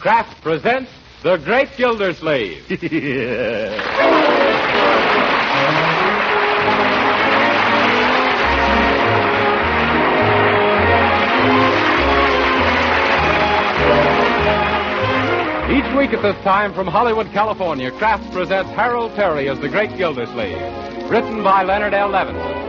Kraft presents The Great Gildersleeve. Each week at this time from Hollywood, California, Kraft presents Harold Terry as The Great Gildersleeve, written by Leonard L. Levinson.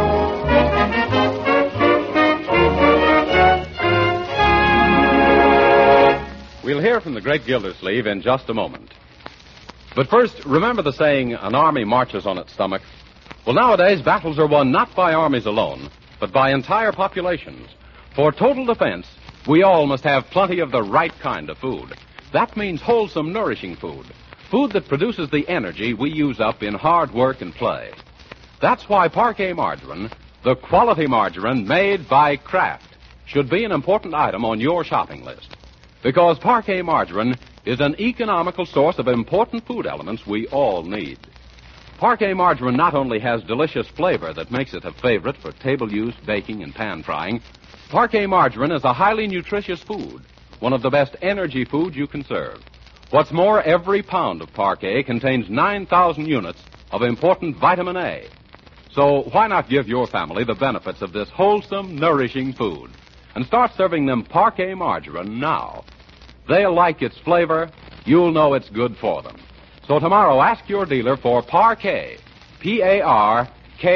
We'll hear from the Great Gildersleeve in just a moment. But first, remember the saying, an army marches on its stomach? Well, nowadays, battles are won not by armies alone, but by entire populations. For total defense, we all must have plenty of the right kind of food. That means wholesome, nourishing food. Food that produces the energy we use up in hard work and play. That's why Parquet margarine, the quality margarine made by Kraft, should be an important item on your shopping list. Because Parquet margarine is an economical source of important food elements we all need. Parquet margarine not only has delicious flavor that makes it a favorite for table use, baking, and pan frying, Parquet margarine is a highly nutritious food, one of the best energy foods you can serve. What's more, every pound of Parquet contains 9,000 units of important vitamin A. So why not give your family the benefits of this wholesome, nourishing food and start serving them Parquet margarine now? They'll like its flavor. You'll know it's good for them. So tomorrow, ask your dealer for Parquet. Parkay.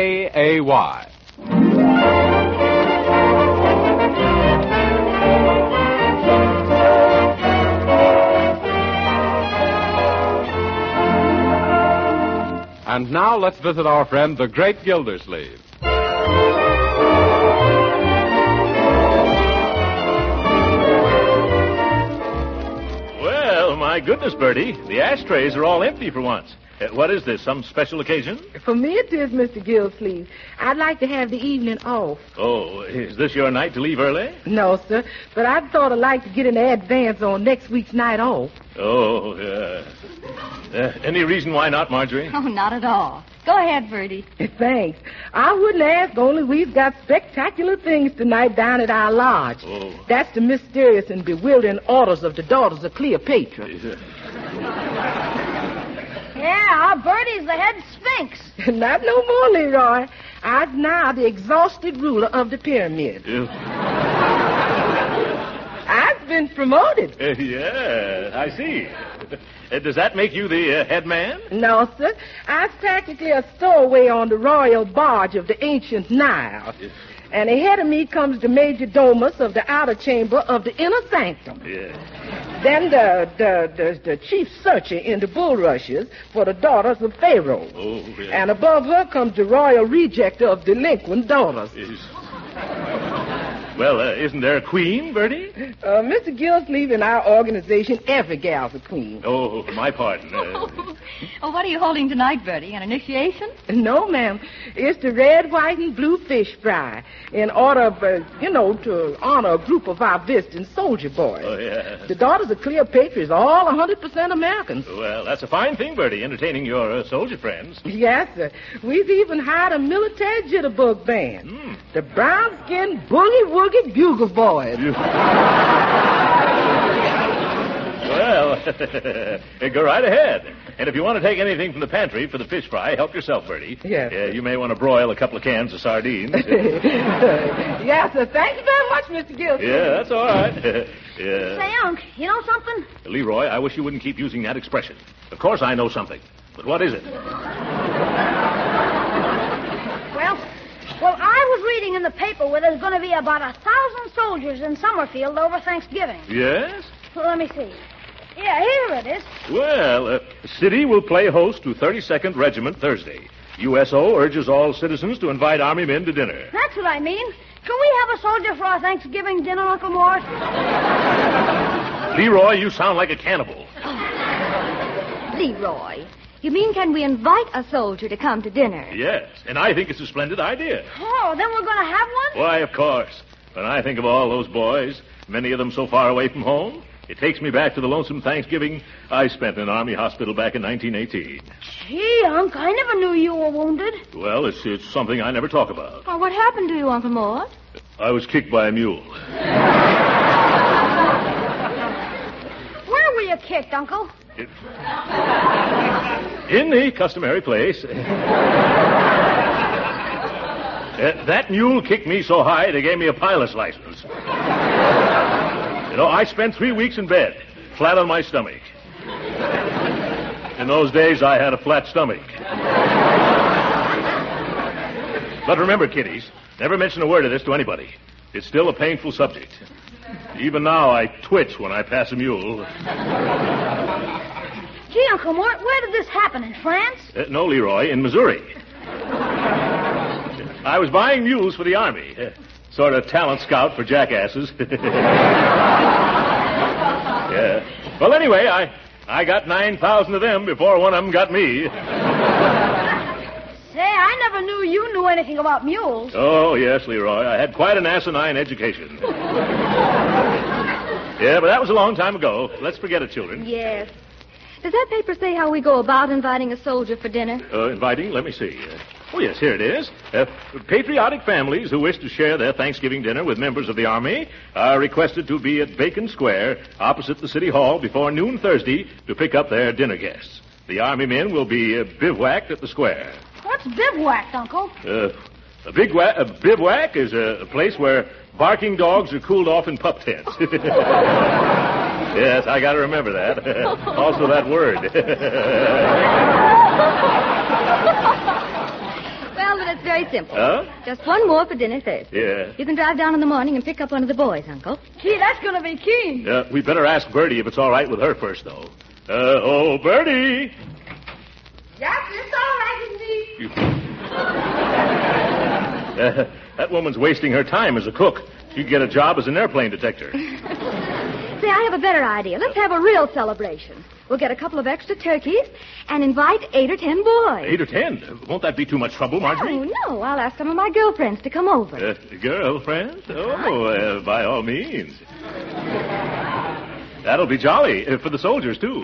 And now let's visit our friend, the Great Gildersleeve. My goodness, Bertie, the ashtrays are all empty for once. What is this, some special occasion? For me it is, Mr. Gildersleeve. I'd like to have the evening off. Oh, is this your night to leave early? No, sir, but I thought I'd like to get an advance on next week's night off. Oh, any reason why not, Marjorie? Oh, not at all. Go ahead, Bertie. Thanks. I wouldn't ask, only we've got spectacular things tonight down at our lodge. Oh. That's the mysterious and bewildering orders of the daughters of Cleopatra. Yeah, Bertie's the head sphinx. Not no more, Leroy. I'm now the exhausted ruler of the pyramid. I've been promoted. Yeah, I see. Does that make you the head man? No, sir. I'm practically a stowaway on the royal barge of the ancient Nile. And ahead of me comes the major domus of the outer chamber of the inner sanctum. Yeah. Then the chief searcher in the bulrushes for the daughters of Pharaoh. Oh, yeah. And above her comes the royal rejecter of delinquent daughters. Well, isn't there a queen, Bertie? Mr. Gildersleeve, in our organization, every gal's a queen. Oh, for my part. Oh, what are you holding tonight, Bertie? An initiation? No, ma'am. It's the red, white, and blue fish fry in order of, to honor a group of our visiting soldier boys. Oh, yeah. The daughters of Cleopatra is all 100% Americans. Well, that's a fine thing, Bertie, entertaining your soldier friends. Yes, sir. We've even hired a military jitterbug band. The brown-skinned boogie-woogie bugle boys. Well, go right ahead. And if you want to take anything from the pantry for the fish fry, help yourself, Bertie. Yes. You may want to broil a couple of cans of sardines. Yes, sir. Thank you very much, Mr. Gildersleeve. Yeah, that's all right. Say, Unc, you know something? Leroy, I wish you wouldn't keep using that expression. Of course I know something. But what is it? Well, I was reading in the paper where there's going to be about 1,000 soldiers in Summerfield over Thanksgiving. Yes? Well, let me see. Yeah, here it is. Well, the city will play host to 32nd Regiment Thursday. USO urges all citizens to invite Army men to dinner. That's what I mean. Can we have a soldier for our Thanksgiving dinner, Uncle Mort? Leroy, you sound like a cannibal. Leroy, you mean can we invite a soldier to come to dinner? Yes, and I think it's a splendid idea. Oh, then we're going to have one? Why, of course. When I think of all those boys, many of them so far away from home, it takes me back to the lonesome Thanksgiving I spent in an Army hospital back in 1918. Gee, Unc, I never knew you were wounded. Well, it's something I never talk about. Oh, what happened to you, Uncle Mort? I was kicked by a mule. kicked, Uncle? In the customary place. That mule kicked me so high they gave me a pilot's license. I spent 3 weeks in bed, flat on my stomach. In those days, I had a flat stomach. But remember, kiddies, never mention a word of this to anybody. It's still a painful subject. Even now, I twitch when I pass a mule. Gee, Uncle Mort, where did this happen? In France? No, Leroy, in Missouri. I was buying mules for the Army. Sort of talent scout for jackasses. Yeah. Well, anyway, I got 9,000 of them before one of them got me. Say, I never knew you knew anything about mules. Oh, yes, Leroy. I had quite an asinine education. Yeah, but that was a long time ago. Let's forget it, children. Yes. Does that paper say how we go about inviting a soldier for dinner? Inviting? Let me see. Oh, yes, here it is. Patriotic families who wish to share their Thanksgiving dinner with members of the Army are requested to be at Bacon Square, opposite the City Hall, before noon Thursday to pick up their dinner guests. The Army men will be bivouacked at the square. What's bivouacked, Uncle? A bivouac is a place where barking dogs are cooled off in pup tents. Yes, I got to remember that. Also that word. Well, but it's very simple. Huh? Just one more for dinner Thursday. Yeah. You can drive down in the morning and pick up one of the boys, Uncle. Gee, that's going to be keen. We better ask Bertie if it's all right with her first, though. Bertie! Yes, it's all right with me. That woman's wasting her time as a cook. She could get a job as an airplane detector. Say, I have a better idea. Let's have a real celebration. We'll get a couple of extra turkeys and invite 8 or 10 boys. 8 or 10? Won't that be too much trouble, Marjorie? Oh, no. I'll ask some of my girlfriends to come over. Girlfriends? Oh, by all means. That'll be jolly for the soldiers, too.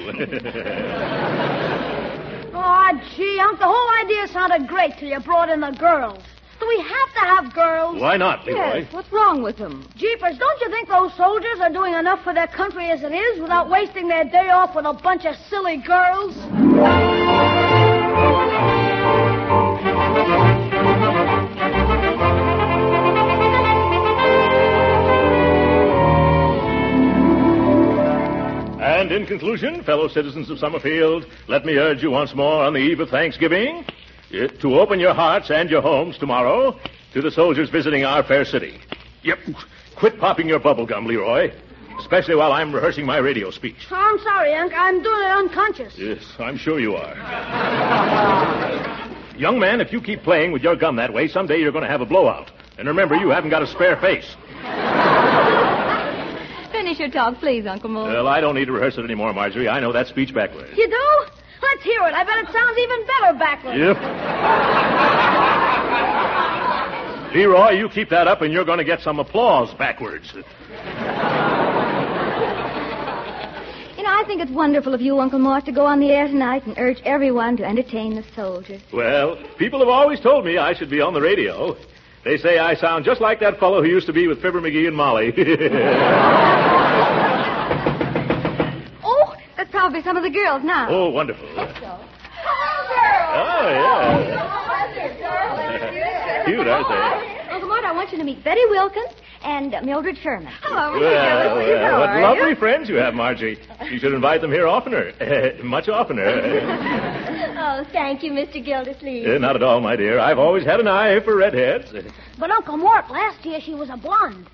Oh, gee, Unc, the whole idea sounded great till you brought in the girls. Do we have to have girls? Why not, Leroy? Yes, what's wrong with them? Jeepers, don't you think those soldiers are doing enough for their country as it is without wasting their day off with a bunch of silly girls? And in conclusion, fellow citizens of Summerfield, let me urge you once more on the eve of Thanksgiving to open your hearts and your homes tomorrow to the soldiers visiting our fair city. Yep. Quit popping your bubble gum, Leroy, especially while I'm rehearsing my radio speech. Oh, I'm sorry, Unc. I'm doing it unconscious. Yes, I'm sure you are. Young man, if you keep playing with your gum that way, someday you're going to have a blowout. And remember, you haven't got a spare face. Finish your talk, please, Uncle Mort. Well, I don't need to rehearse it anymore, Marjorie. I know that speech backwards. You do? Let's hear it. I bet it sounds even better backwards. Yep. Leroy, you keep that up and you're going to get some applause backwards. I think it's wonderful of you, Uncle Mort, to go on the air tonight and urge everyone to entertain the soldiers. Well, people have always told me I should be on the radio. They say I sound just like that fellow who used to be with Fibber McGee and Molly. Oh, that's probably some of the girls now. Oh, wonderful. Oh, yeah. Cute, aren't they? Uncle Mort, I want you to meet Betty Wilkins and Mildred Sherman. Hello, Well, what lovely friends you have, Margie. You should invite them here oftener. Much oftener. Oh, thank you, Mr. Gildersleeve. Not at all, my dear. I've always had an eye for redheads. But Uncle Mort, last year she was a blonde.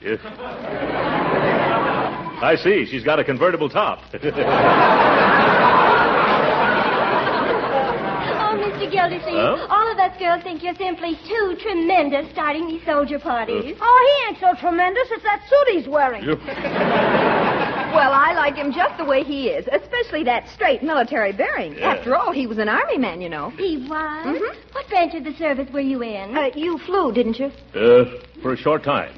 I see. She's got a convertible top. Mr. Gildersleeve, all of us girls think you're simply too tremendous starting these soldier parties. Oh, he ain't so tremendous. It's that suit he's wearing. Well, I like him just the way he is, especially that straight military bearing. Yeah. After all, he was an army man, you know. He was? Mm-hmm. What branch of the service were you in? You flew, didn't you? For a short time.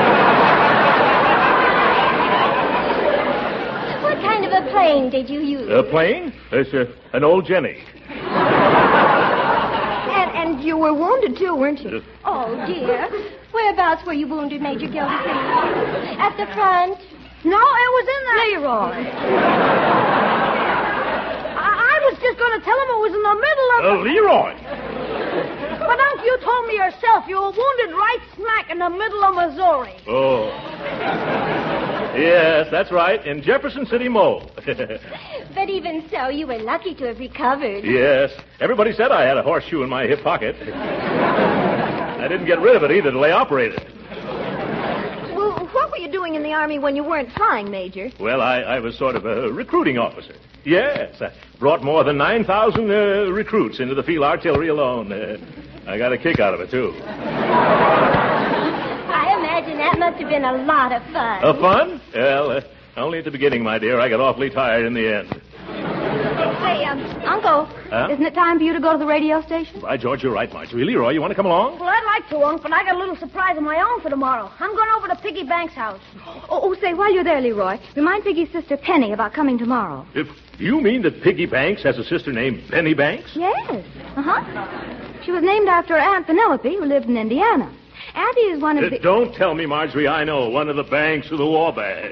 What kind of a plane did you use? A plane? It's an old Jenny. And you were wounded, too, weren't you? Oh, dear. Whereabouts were you wounded, Major Gildersleeve? At the front? No, it was in the... Leroy. going to tell him it was in the middle of Leroy! But, Unc, you told me yourself you were wounded right smack in the middle of Missouri. Oh. Yes, that's right, in Jefferson City, Mo. But even so, you were lucky to have recovered. Yes. Everybody said I had a horseshoe in my hip pocket. I didn't get rid of it either till they operated. Well, what were you doing in the Army when you weren't flying, Major? Well, I was sort of a recruiting officer. Yes, I brought more than 9,000 recruits into the field artillery alone. I got a kick out of it, too. I imagine that must have been a lot of fun. Fun? Well, only at the beginning, my dear. I got awfully tired in the end. Say, Uncle, isn't it time for you to go to the radio station? By George, you're right, Marjorie. Leroy, you want to come along? Well, I'd like to, Unc, but I got a little surprise of my own for tomorrow. I'm going over to Piggy Banks' house. Say, while you're there, Leroy, remind Piggy's sister Penny about coming tomorrow. If you mean that Piggy Banks has a sister named Penny Banks? Yes. She was named after her Aunt Penelope, who lived in Indiana. Auntie is one of the... Don't tell me, Marjorie, I know. One of the Banks of the Wabash.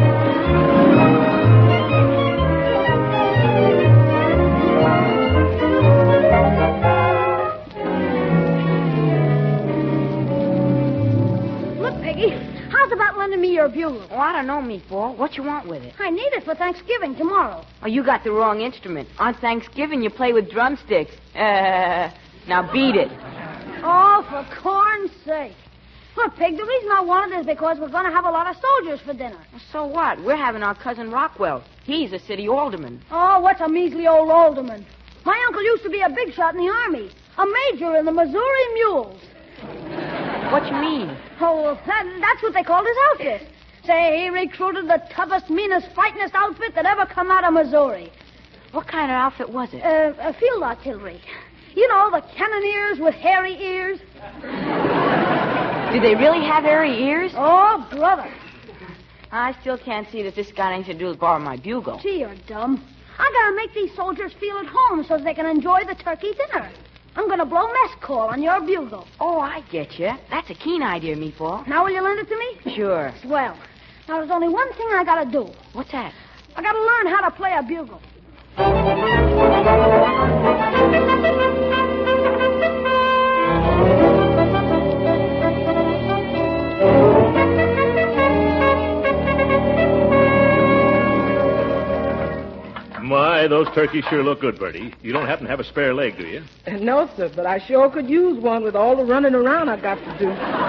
Look, Piggy, how's about lending me your bugle? Oh, I don't know, Meatball. What you want with it? I need it for Thanksgiving tomorrow. Oh, you got the wrong instrument. On Thanksgiving, you play with drumsticks. Now beat it. Oh, for corn's sake. Look, Pig, the reason I want it is because we're going to have a lot of soldiers for dinner. So what? We're having our cousin Rockwell. He's a city alderman. Oh, what's a measly old alderman? My uncle used to be a big shot in the Army. A major in the Missouri Mules. What you mean? Oh, that's what they called his outfit. Say, he recruited the toughest, meanest, fightingest outfit that ever come out of Missouri. What kind of outfit was it? Field artillery. You know, the cannoneers with hairy ears. Do they really have hairy ears? Oh, brother. I still can't see that this got anything to do with borrowing my bugle. Gee, you're dumb. I gotta make these soldiers feel at home so they can enjoy the turkey dinner. I'm gonna blow mess call on your bugle. Oh, I get you. That's a keen idea, Meatball. Now will you lend it to me? Sure. Swell. Now there's only one thing I gotta do. What's that? I gotta learn how to play a bugle. My, those turkeys sure look good, Bertie. You don't happen to have a spare leg, do you? No, sir, but I sure could use one with all the running around I got to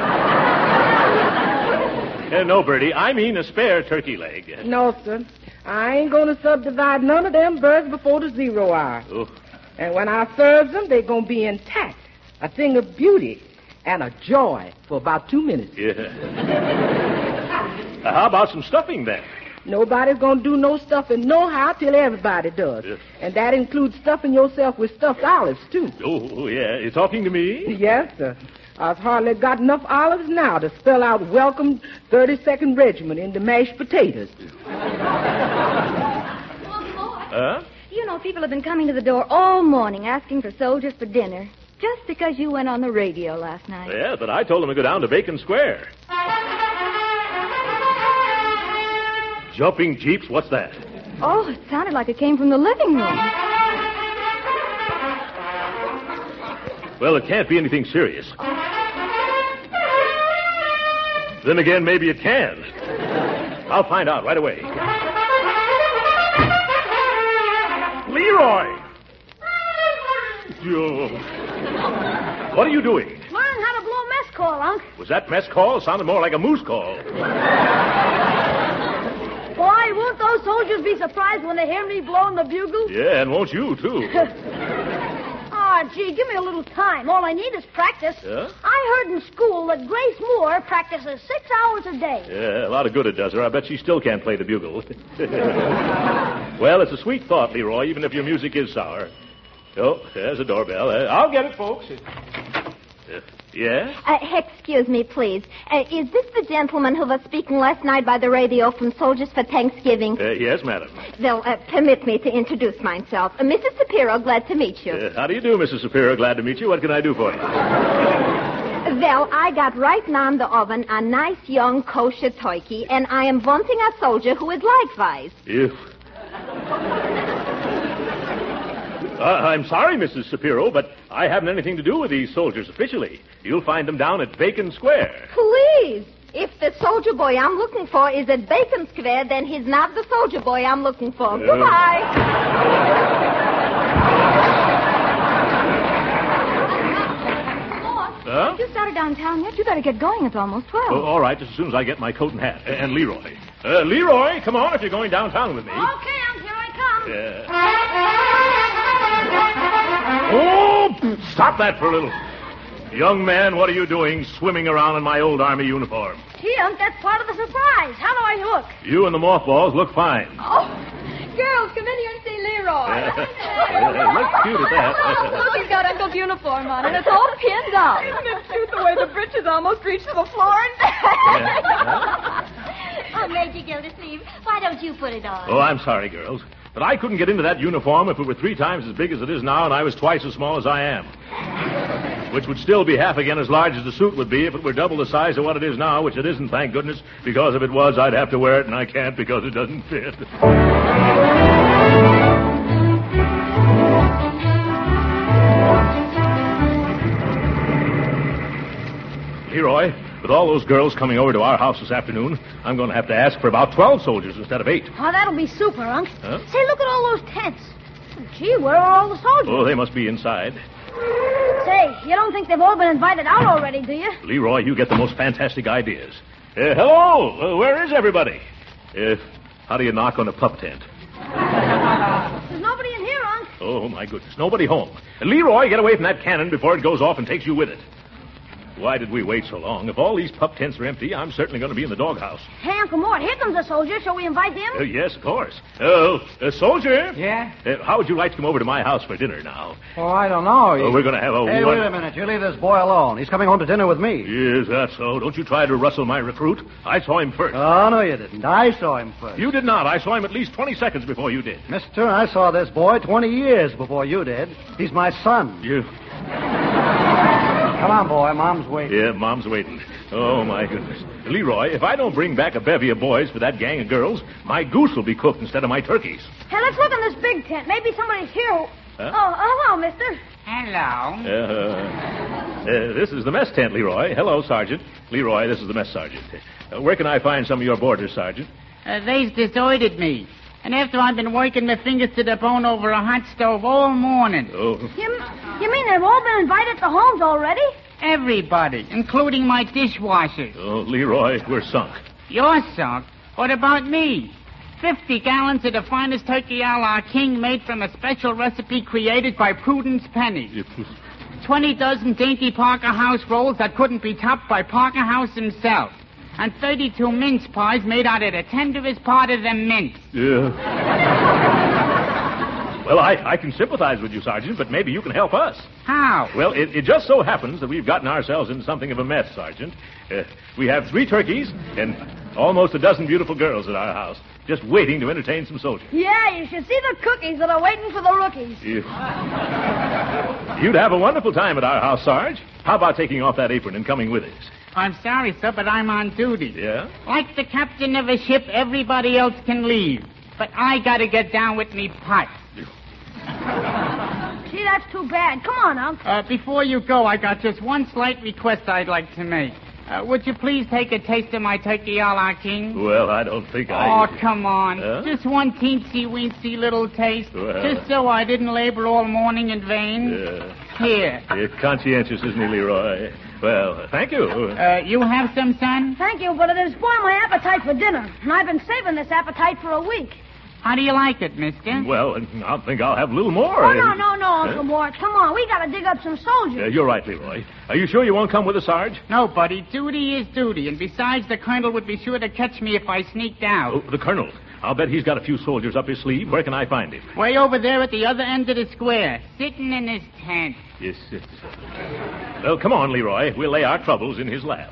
do. No, Bertie, I mean a spare turkey leg. No, sir. I ain't going to subdivide none of them birds before the 0 hour. Oh. And when I serve them, they're going to be intact. A thing of beauty and a joy for about 2 minutes. Yeah. How about some stuffing, then? Nobody's going to do no stuffing nohow till everybody does. Yes. And that includes stuffing yourself with stuffed olives, too. Oh, yeah. You talking to me? Yes, sir. I've hardly got enough olives now to spell out welcome 32nd Regiment into mashed potatoes. Huh? You know, people have been coming to the door all morning asking for soldiers for dinner. Just because you went on the radio last night. Yeah, but I told them to go down to Bacon Square. Jumping jeeps? What's that? Oh, it sounded like it came from the living room. Well, it can't be anything serious. Then again, maybe it can. I'll find out right away. Leroy! What are you doing? Learn how to blow mess call, Unc. Was that mess call? It sounded more like a moose call. Boy, won't those soldiers be surprised when they hear me blowing the bugle? Yeah, and won't you, too? Oh, gee, give me a little time. All I need is practice. Yeah? I heard in school that Grace Moore practices 6 hours a day. Yeah, a lot of good it does her. I bet she still can't play the bugle. Well, it's a sweet thought, Leroy, even if your music is sour. Oh, there's a doorbell. I'll get it, folks. Yeah? Excuse me, please. Is this the gentleman who was speaking last night by the radio from Soldiers for Thanksgiving? Yes, madam. Well, permit me to introduce myself. Mrs. Shapiro, glad to meet you. How do you do, Mrs. Shapiro? Glad to meet you. What can I do for you? Well, I got right now in the oven a nice young kosher turkey, and I am wanting a soldier who is likewise. You. I'm sorry, Mrs. Shapiro, but I haven't anything to do with these soldiers officially. You'll find them down at Bacon Square. Please. If the soldier boy I'm looking for is at Bacon Square, then he's not the soldier boy I'm looking for. Goodbye. Huh? You started downtown yet? You better get going. It's almost 12. Oh, all right, just as soon as I get my coat and hat. And Leroy. Leroy, come on if you're going downtown with me. Okay, here I come. Oh, stop that for a little. Young man, what are you doing swimming around in my old Army uniform? Gee, Unc, that's part of the surprise. How do I look? You and the mothballs look fine. Oh, girls, come in here and see Leroy. Looks cute at that. Look, he's got Uncle's uniform on, and it's all pinned up. Isn't it cute the way the breeches almost reach to the floor and back? Oh, Major Gildersleeve, why don't you put it on? Oh, I'm sorry, girls. But I couldn't get into that uniform if it were 3 times as big as it is now and I was twice as small as I am. Which would still be half again as large as the suit would be if it were double the size of what it is now, which it isn't, thank goodness, because if it was, I'd have to wear it, and I can't because it doesn't fit. Leroy, with all those girls coming over to our house this afternoon, I'm going to have to ask for about 12 soldiers instead of 8. Oh, that'll be super, Unc. Huh? Say, look at all those tents. Gee, where are all the soldiers? Oh, they must be inside. Say, you don't think they've all been invited out already, do you? Leroy, you get the most fantastic ideas. Hello, where is everybody? How do you knock on a pup tent? There's nobody in here, Unc. Oh, my goodness, nobody home. Leroy, get away from that cannon before it goes off and takes you with it. Why did we wait so long? If all these pup tents are empty, I'm certainly going to be in the doghouse. Hey, Uncle Mort, here comes a soldier. Shall we invite him? Yes, of course. Soldier? Yeah? How would you like to come over to my house for dinner now? Oh, I don't know. We're going to have a... Hey, wait a minute. You leave this boy alone. He's coming home to dinner with me. Is that so? Don't you try to rustle my recruit. I saw him first. Oh, no, you didn't. I saw him first. You did not. I saw him at least 20 seconds before you did. Mister, I saw this boy 20 years before you did. He's my son. You... Come on, boy. Mom's waiting. Yeah, Mom's waiting. Oh, my goodness. Leroy, if I don't bring back a bevy of boys for that gang of girls, my goose will be cooked instead of my turkeys. Hey, let's look in this big tent. Maybe somebody's here. Huh? Oh, hello, mister. Hello. This is the mess tent, Leroy. Hello, Sergeant. Leroy, this is the mess sergeant. Where can I find some of your boarders, Sergeant? They's deserted me. And after I've been working my fingers to the bone over a hot stove all morning. Oh. You mean they've all been invited to homes already? Everybody, including my dishwashers. Oh, Leroy, we're sunk. You're sunk? What about me? 50 gallons of the finest turkey a la king made from a special recipe created by Prudence Penny. 20 dozen dainty Parker House rolls that couldn't be topped by Parker House himself. And 32 mince pies made out of the tenderest part of the mince. Yeah. Well, I can sympathize with you, Sergeant, but maybe you can help us. How? Well, it just so happens that we've gotten ourselves into something of a mess, Sergeant. We have 3 turkeys and almost a dozen beautiful girls at our house, just waiting to entertain some soldiers. Yeah, you should see the cookies that are waiting for the rookies. You'd have a wonderful time at our house, Sarge. How about taking off that apron and coming with us? I'm sorry, sir, but I'm on duty. Yeah? Like the captain of a ship, everybody else can leave. But I gotta get down with me pipe. Gee, that's too bad. Come on, Unc. Before you go, I got just one slight request I'd like to make. Would you please take a taste of my turkey a la king? Well, I don't think Oh, come on. Just one teensy-weensy little taste. Well. Just so I didn't labor all morning in vain. Here. Conscientious, isn't he, Leroy? Well, thank you. You have some, son? Thank you, but it has spoiled my appetite for dinner. And I've been saving this appetite for a week. How do you like it, mister? Well, I think I'll have a little more. Oh, no, Uncle Mort. Come on, we gotta dig up some soldiers. You're right, Leroy. Are you sure you won't come with us, Sarge? No, buddy. Duty is duty. And besides, the colonel would be sure to catch me if I sneaked out. Oh, the colonel. I'll bet he's got a few soldiers up his sleeve. Where can I find him? Way over there at the other end of the square, sitting in his tent. Yes. Well, come on, Leroy. We'll lay our troubles in his lap.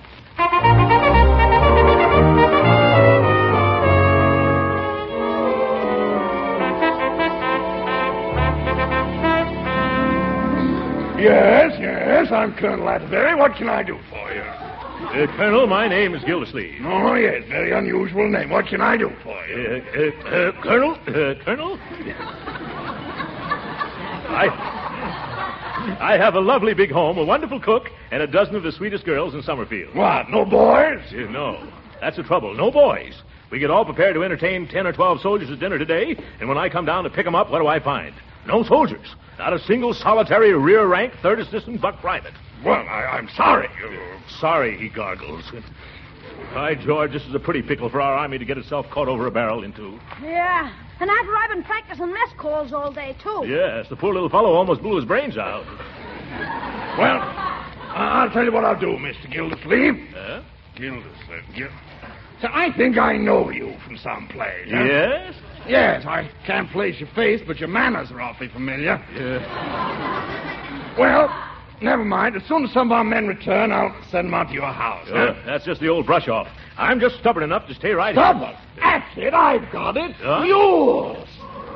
Yes, I'm Colonel Atterbury. What can I do for you? Colonel, my name is Gildersleeve. Oh, yes, very unusual name. What can I do for you? Colonel? I have a lovely big home, a wonderful cook, and a dozen of the sweetest girls in Summerfield. What, no boys? No. That's the trouble. No boys. We get all prepared to entertain 10 or 12 soldiers at dinner today, and when I come down to pick them up, what do I find? No soldiers. Not a single solitary rear-rank, third assistant buck private. Well, I'm sorry. Sorry, he gargles. By George, this is a pretty pickle for our army to get itself caught over a barrel into. Yeah, and after I've been practicing mess calls all day, too. Yes, the poor little fellow almost blew his brains out. Well, I'll tell you what I'll do, Mr. Gildersleeve. Gildersleeve? So I think I know you from someplace. Huh? Yes? Yes, I can't place your face, but your manners are awfully familiar. Yeah. Well, never mind. As soon as some of our men return, I'll send them out to your house. Huh? That's just the old brush-off. I'm just stubborn enough to stay right here. Stubborn? That's it. I've got it. Mules.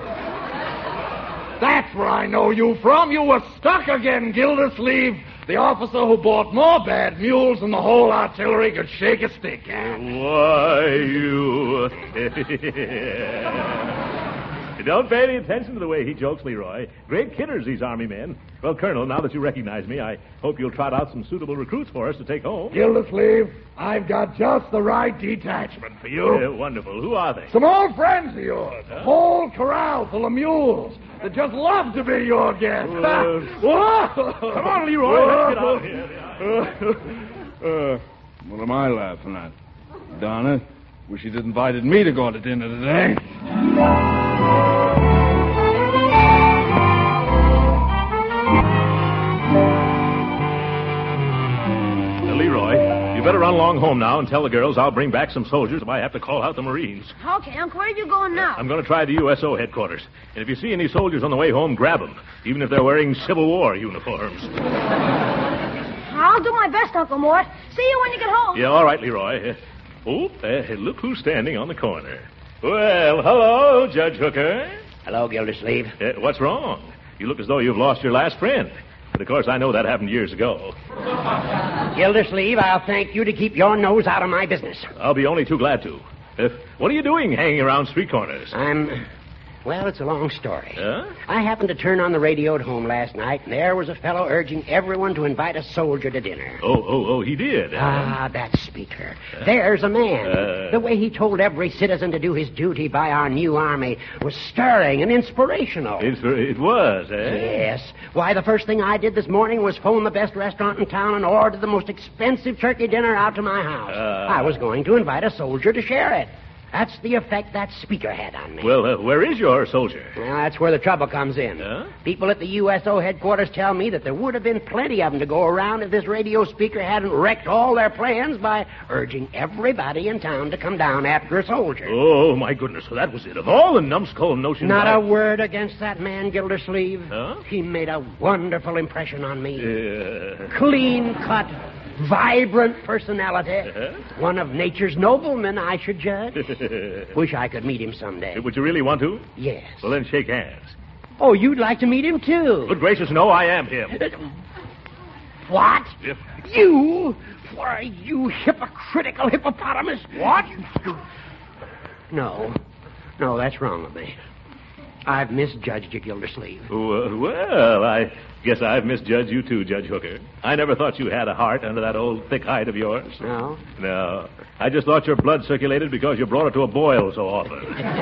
That's where I know you from. You were stuck again, Gildersleeve. The officer who bought more bad mules than the whole artillery could shake a stick at. Why, you... Don't pay any attention to the way he jokes, Leroy. Great kidders, these Army men. Well, Colonel, now that you recognize me, I hope you'll trot out some suitable recruits for us to take home. Gildersleeve, I've got just the right detachment for you. Wonderful. Who are they? Some old friends of yours. A whole corral full of mules that just love to be your guests. Come on, Leroy. Let's get out of here. What am I laughing at? Darn it. Wish you'd invited me to go to dinner today. Leroy, you better run along home now and tell the girls I'll bring back some soldiers if I have to call out the Marines. Okay, Uncle, where are you going now? I'm going to try the USO headquarters. And if you see any soldiers on the way home, grab them, even if they're wearing Civil War uniforms. I'll do my best, Uncle Mort. See you when you get home. Yeah, all right, Leroy. Look who's standing on the corner. Well, hello, Judge Hooker. Hello, Gildersleeve. What's wrong? You look as though you've lost your last friend. But, of course, I know that happened years ago. Gildersleeve, I'll thank you to keep your nose out of my business. I'll be only too glad to. What are you doing hanging around street corners? Well, it's a long story. Huh? I happened to turn on the radio at home last night, and there was a fellow urging everyone to invite a soldier to dinner. Oh, he did. That speaker. There's a man. The way he told every citizen to do his duty by our new army was stirring and inspirational. It was, eh? Yes. Why, the first thing I did this morning was phone the best restaurant in town and order the most expensive turkey dinner out to my house. I was going to invite a soldier to share it. That's the effect that speaker had on me. Well, where is your soldier? Well, that's where the trouble comes in. People at the USO headquarters tell me that there would have been plenty of them to go around if this radio speaker hadn't wrecked all their plans by urging everybody in town to come down after a soldier. Oh, my goodness. So that was it. Of all the numbskull notions... Not a word against that man, Gildersleeve. He made a wonderful impression on me. Clean-cut, vibrant personality. One of nature's noblemen, I should judge. Wish I could meet him someday. Would you really want to? Yes. Well, then shake hands. Oh, you'd like to meet him, too? Good gracious, no, I am him. What? Yep. You? Why, you hypocritical hippopotamus. What? No, that's wrong of me. I've misjudged you, Gildersleeve. Well, I guess I've misjudged you too, Judge Hooker. I never thought you had a heart under that old thick hide of yours. No? No. I just thought your blood circulated because you brought it to a boil so often.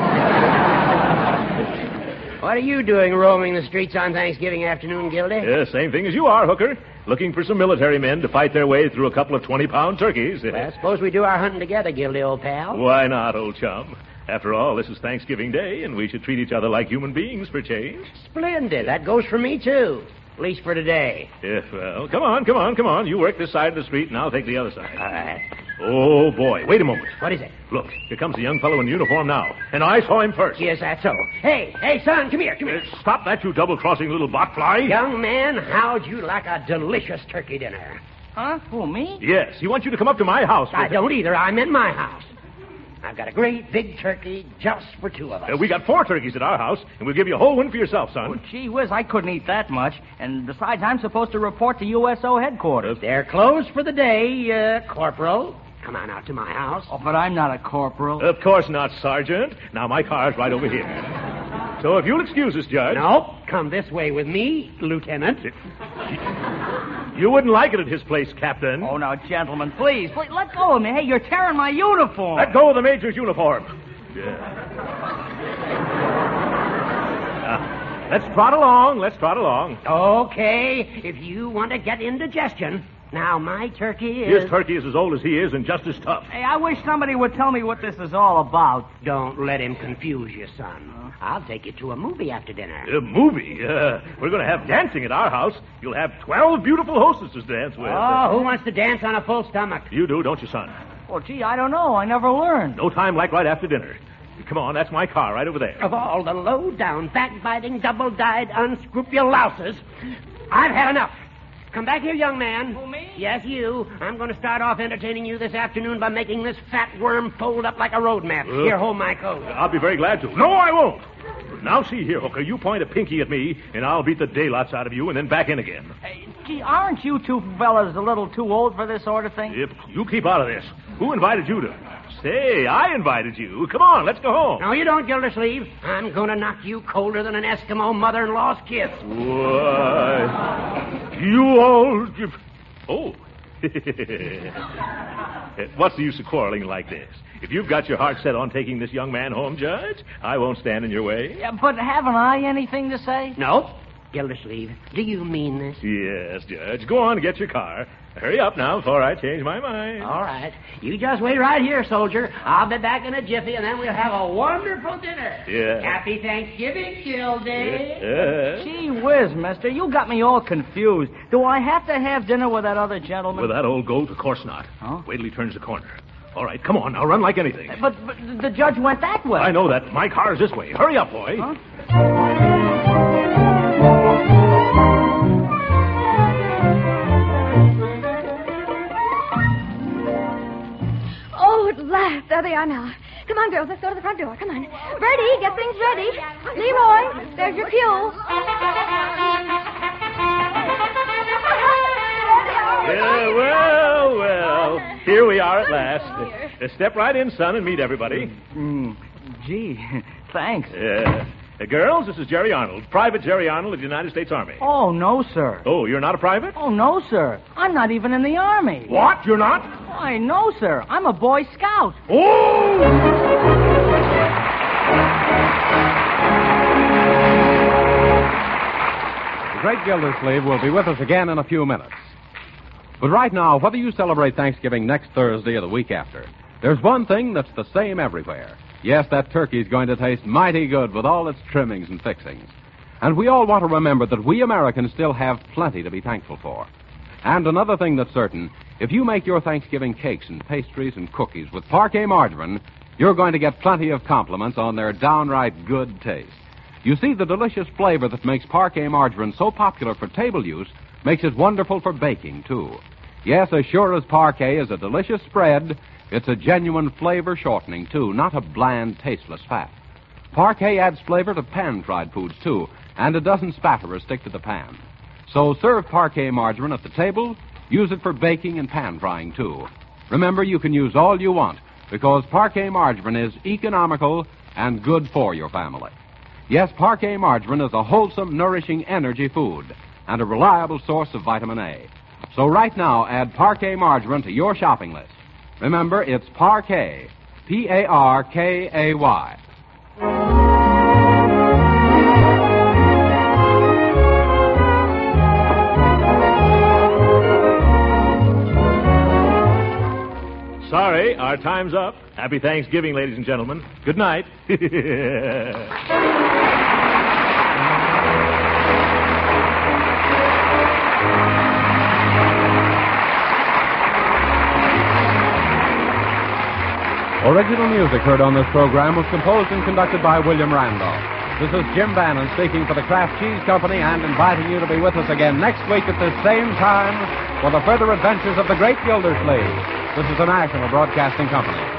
What are you doing roaming the streets on Thanksgiving afternoon, Gildy? Yeah, same thing as you are, Hooker. Looking for some military men to fight their way through a couple of 20-pound turkeys. Well, suppose we do our hunting together, Gildy, old pal. Why not, old chum? After all, this is Thanksgiving Day, and we should treat each other like human beings for change. Splendid. That goes for me, too. At least for today. Yeah, well, come on. You work this side of the street, and I'll take the other side. All right. Oh, boy. Wait a moment. What is it? Look, here comes a young fellow in uniform now. And I saw him first. Yes, that's so. Hey, son, come here. Stop that, you double-crossing little botfly. Young man, how'd you like a delicious turkey dinner? Huh? Who, me? Yes, he wants you to come up to my house. I don't either. I'm in my house. I've got a great big turkey just for two of us. We got 4 turkeys at our house, and we'll give you a whole one for yourself, son. Oh, gee whiz, I couldn't eat that much. And besides, I'm supposed to report to USO headquarters. They're closed for the day, Corporal. Come on out to my house. Oh, but I'm not a corporal. Of course not, Sergeant. Now, my car's right over here. So if you'll excuse us, Judge. Nope. Come this way with me, Lieutenant. You wouldn't like it at his place, Captain. Oh, now, gentlemen, please, let go of me. Hey, you're tearing my uniform. Let go of the Major's uniform. Yeah. Let's trot along. Okay, if you want to get indigestion. Now, my turkey is... His turkey is as old as he is and just as tough. Hey, I wish somebody would tell me what this is all about. Don't let him confuse you, son. I'll take you to a movie after dinner. A movie? We're going to have dancing at our house. You'll have 12 beautiful hostesses to dance with. Oh, who wants to dance on a full stomach? You do, don't you, son? Well, gee, I don't know. I never learned. No time like right after dinner. Come on, that's my car right over there. Of all the low-down, backbiting, double-dyed, unscrupulouses, I've had enough. Come back here, young man. Who, me? Yes, you. I'm going to start off entertaining you this afternoon by making this fat worm fold up like a road map. Here, hold my coat. I'll be very glad to. No, I won't. Now, see here, Hooker. You point a pinky at me, and I'll beat the daylights out of you and then back in again. Hey, gee, aren't you two fellas a little too old for this sort of thing? If you keep out of this. Who invited you to... Say, I invited you. Come on, let's go home. No, you don't, Gildersleeve. I'm going to knock you colder than an Eskimo mother-in-law's kiss. Why, you all... Oh. What's the use of quarreling like this? If you've got your heart set on taking this young man home, Judge, I won't stand in your way. Yeah, but haven't I anything to say? No. Gildersleeve, do you mean this? Yes, Judge. Go on, get your car. Hurry up now before I change my mind. All right. You just wait right here, soldier. I'll be back in a jiffy, and then we'll have a wonderful dinner. Yeah. Happy Thanksgiving, Gildy. Yeah. Gee whiz, mister. You got me all confused. Do I have to have dinner with that other gentleman? With that old goat? Of course not. Huh? Wait till he turns the corner. All right, come on now. Run like anything. But the judge went that way. I know that. My car's this way. Hurry up, boy. Huh? Last, there they are now. Come on, girls, let's go to the front door. Come on. Bertie, get things ready. Leroy, there's your cue. Yeah, well. Here we are at last. Step right in, son, and meet everybody. Gee, thanks. Girls, this is Jerry Arnold, Private Jerry Arnold of the United States Army. Oh, no, sir. Oh, you're not a private? Oh, no, sir. I'm not even in the Army. What? You're not? Why, no, sir. I'm a Boy Scout. Oh! The great Gildersleeve will be with us again in a few minutes. But right now, whether you celebrate Thanksgiving next Thursday or the week after, there's one thing that's the same everywhere. Yes, that turkey's going to taste mighty good with all its trimmings and fixings. And we all want to remember that we Americans still have plenty to be thankful for. And another thing that's certain, if you make your Thanksgiving cakes and pastries and cookies with Parquet margarine, you're going to get plenty of compliments on their downright good taste. You see, the delicious flavor that makes Parquet margarine so popular for table use makes it wonderful for baking, too. Yes, as sure as Parquet is a delicious spread, it's a genuine flavor shortening, too, not a bland, tasteless fat. Parquet adds flavor to pan-fried foods, too, and it doesn't spatter or stick to the pan. So serve Parquet margarine at the table, use it for baking and pan-frying, too. Remember, you can use all you want, because Parquet margarine is economical and good for your family. Yes, Parquet margarine is a wholesome, nourishing energy food and a reliable source of vitamin A. So right now, add Parquet margarine to your shopping list. Remember, it's Parquet, P-A-R-K-A-Y. Sorry, our time's up. Happy Thanksgiving, ladies and gentlemen. Good night. Original music heard on this program was composed and conducted by William Randolph. This is Jim Bannon speaking for the Kraft Cheese Company and inviting you to be with us again next week at this same time for the further adventures of the great Gildersleeve. This is the National Broadcasting Company.